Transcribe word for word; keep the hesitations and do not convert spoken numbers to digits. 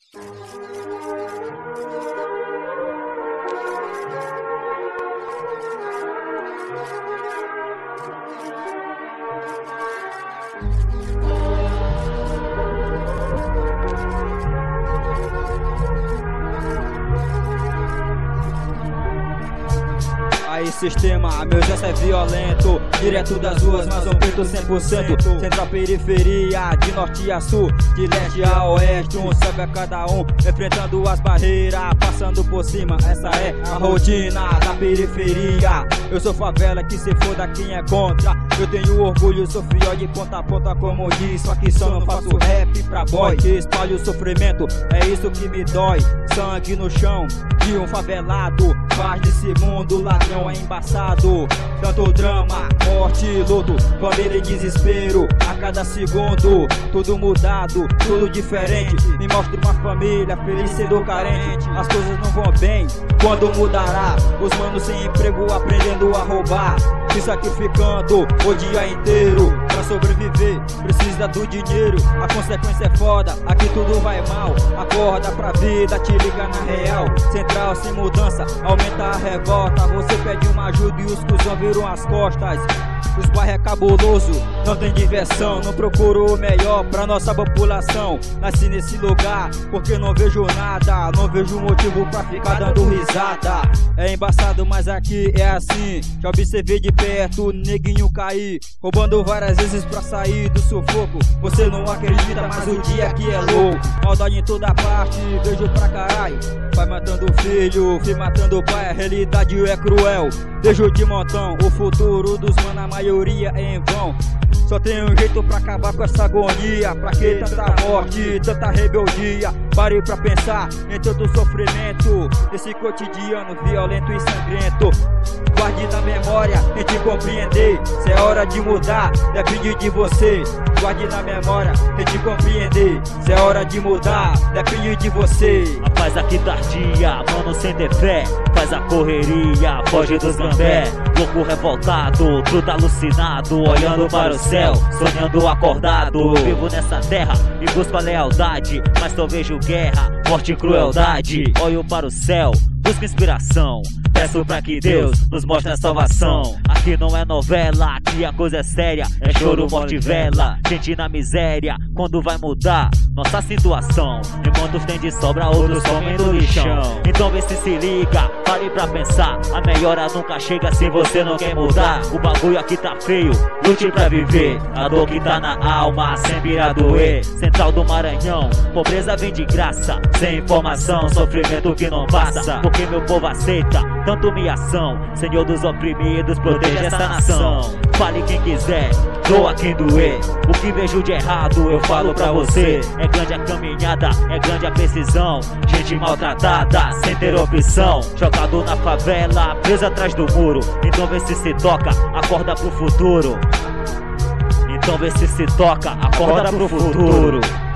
Aí sistema, meu gesto é violento, direto das ruas, mas um preto cem por cento. Central periferia, de norte a sul, de leste a oeste, um salve a cada um, enfrentando as barreiras, passando por cima. Essa é a rotina da periferia. Eu sou favela, que se foda quem é contra. Eu tenho orgulho, sou fiel de ponta a ponta, como diz. Só que só não faço rap pra boy que espalha o sofrimento, é isso que me dói. Sangue no chão de um favelado, faz desse mundo ladrão é embaçado. Tanto drama, morte e luto, família e desespero a cada segundo. Tudo mudado, tudo diferente. Me mostra uma família feliz sendo carente. As coisas não vão bem, quando mudará? Os manos sem emprego aprendendo a roubar, se sacrificando o dia inteiro pra sobreviver, precisa do dinheiro. A consequência é foda, aqui tudo vai mal. Acorda pra vida, te liga na real. Central sem mudança, aumenta a revolta. Você pede uma ajuda e os cuzão viram as costas. Os bairros é cabuloso, não tem diversão. Não procuro o melhor pra nossa população. Nasci nesse lugar porque não vejo nada, não vejo motivo pra ficar dando risada. É embaçado, mas aqui é assim. Já observei de perto o neguinho cair, roubando várias vezes pra sair do sufoco. Você não acredita, mas o dia aqui é louco. Maldade em toda parte, vejo pra caralho. Pai matando o filho, filho matando o pai. A realidade é cruel, vejo de montão. O futuro dos mano, a maioria é em vão. Só tem um jeito pra acabar com essa agonia. Pra que tanta morte, tanta rebeldia? Pare pra pensar em todo o sofrimento desse cotidiano violento e sangrento. Guarde na memória, tente compreender. Se é hora de mudar, depende de você. Guarde na memória, tente compreender. Se é hora de mudar, depende de você. A paz aqui tardia, mano sem ter fé. Faz a correria, foge dos gambé. Louco revoltado, tudo alucinado, olhando para o céu, sonhando acordado. Vivo nessa terra e busco a lealdade, mas só vejo guerra, morte e crueldade. Olho para o céu, busco inspiração, peço pra que Deus nos mostre a salvação. Aqui não é novela, aqui a coisa é séria. É choro, morte e vela, gente na miséria. Quando vai mudar nossa situação? Enquanto tem de sobra, outros comendo lixão. Então vê se se liga, pare pra pensar. A melhora nunca chega se você não quer mudar. O bagulho aqui tá feio, lute pra viver. A dor que tá na alma sempre irá doer. Central do Maranhão, pobreza vem de graça. Sem informação, sofrimento que não passa. Porque meu povo aceita tanto humilhação. Senhor dos oprimidos, proteja essa nação. Fale quem quiser, doa quem doer. O que vejo de errado eu falo pra você. É grande a caminhada, é grande a precisão. Gente maltratada, sem ter opção. Jogado na favela, preso atrás do muro. Então vê se se toca, acorda pro futuro. Então vê se se toca, acorda pro futuro.